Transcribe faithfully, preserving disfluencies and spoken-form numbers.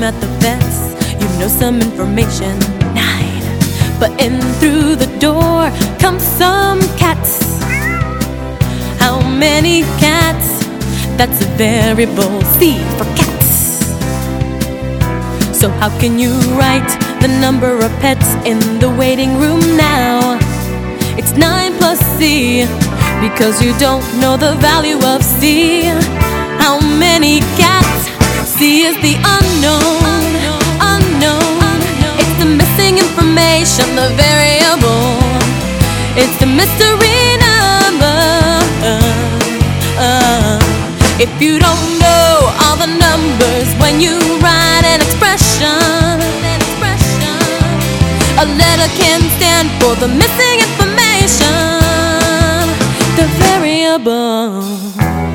at the fence, you know some information. Nine. But in through the door come some cats. How many cats? That's a variable. C for cats. So how can you write the number of pets in the waiting room now? It's nine plus C, because you don't know the value of C. How many cats? C is the unknown, unknown. It's the missing information, the variable. It's the mystery number. Uh, if you don't know all the numbers when you write an expression, a letter can stand for the missing information, the variable.